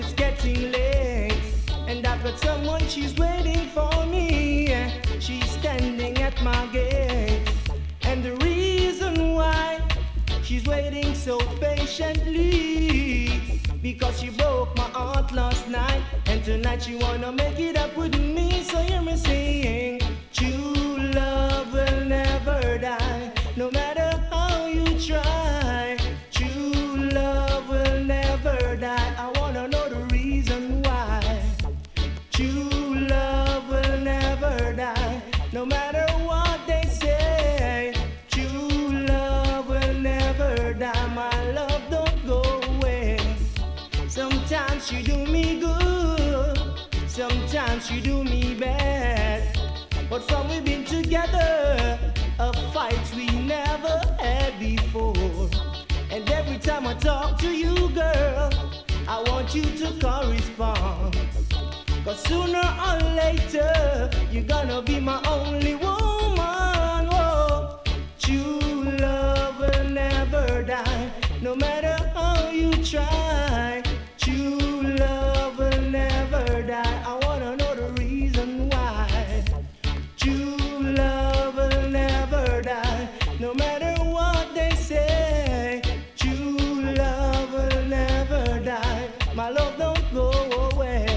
it's getting late, and I've got someone, she's waiting for me. She's standing at my gate, and the reason why she's waiting so patiently, because she broke my heart last night, and tonight she wanna make it up with me. So hear me sing, true love will never die, no matter how you try. True love will never die. I wanna know the reason why. True love will never die, no matter what they say. True love will never die. My love don't go away. Sometimes you do me good, sometimes you do me bad, but from we've been together, a fight we never had before. And every time I talk to you, girl, I want you to correspond, 'cause sooner or later you're gonna be my only woman. Oh, true love will never die, no matter how you try. True love will never die. I wanna know the reason why. True love will never die, no matter what they say. True love will never die. My love don't go away.